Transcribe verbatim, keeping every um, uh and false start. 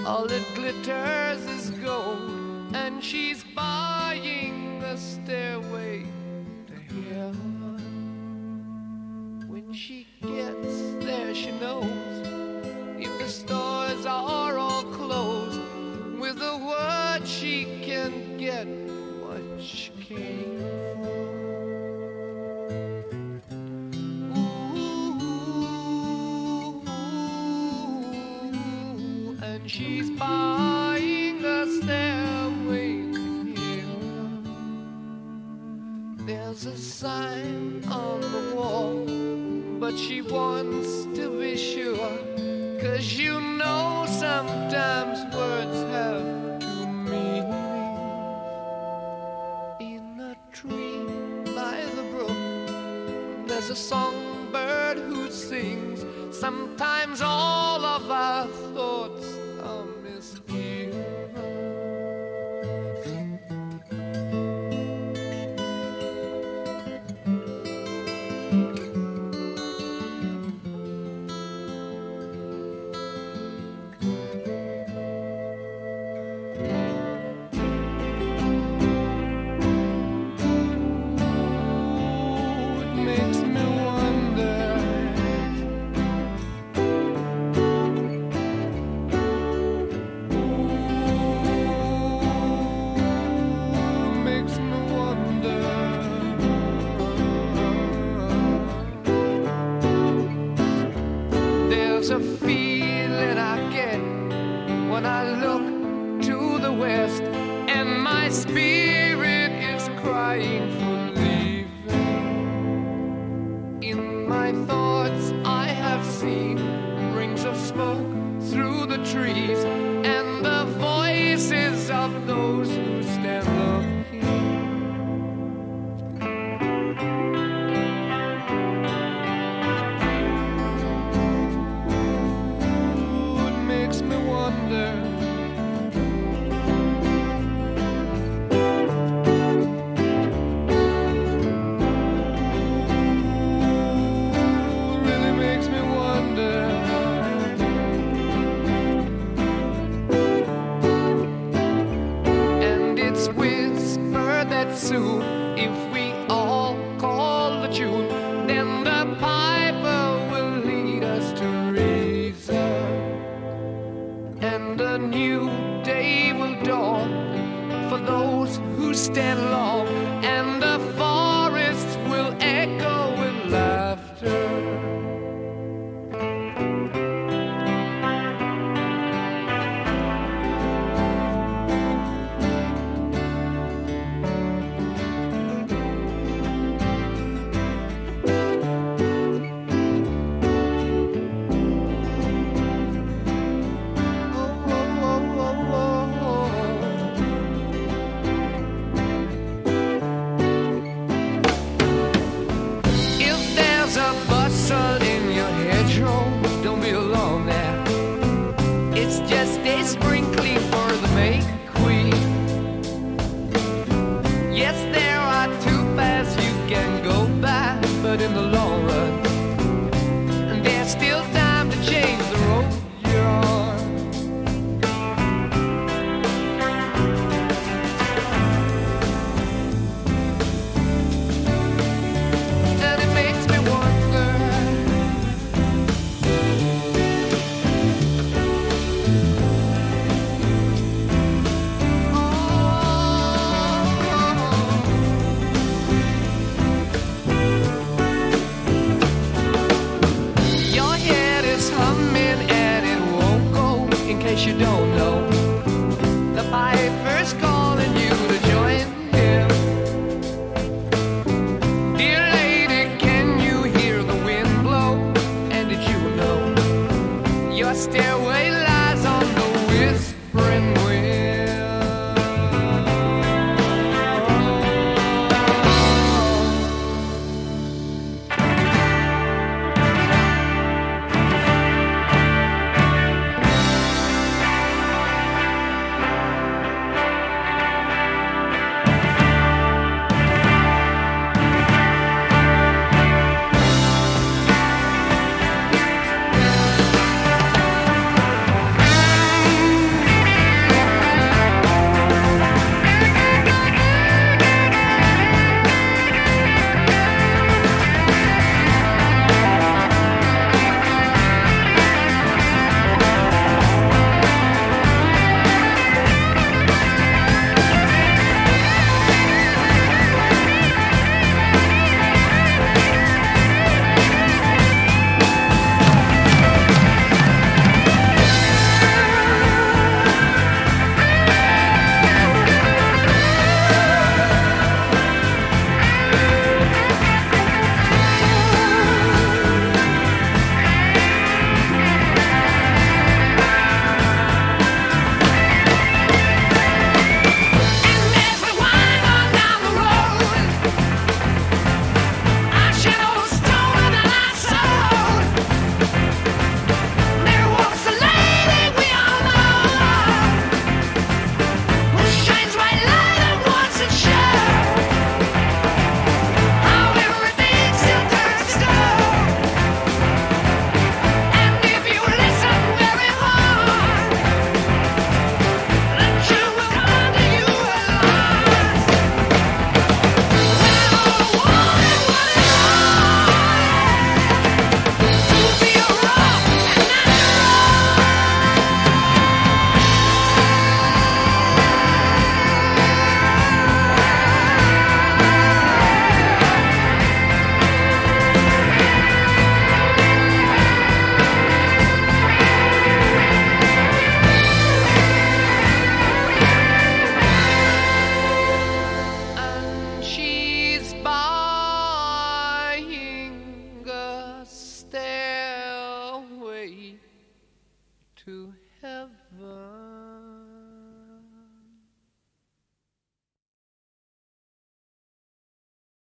All it glitters is gold, and she's buying a stairway to heaven. When she gets there, she knows if the stores are all closed, with a word she can get what she came for. Ooh, and she's buying a stairway to heaven. There's a sign on the wall, but she wants to be sure, 'cause you know sometimes words have two meanings. In a tree by the brook, there's a songbird who sings. Sometimes all of our thoughts are misgiven. There's a feeling I get when I look to the west, and my spirit is crying for leaving. In my thoughts I have seen rings of smoke through the trees, and the voices of those who stand looking. Soon, if we all call the tune, then the piper will lead us to reason, and a new day will dawn for those who stand long, and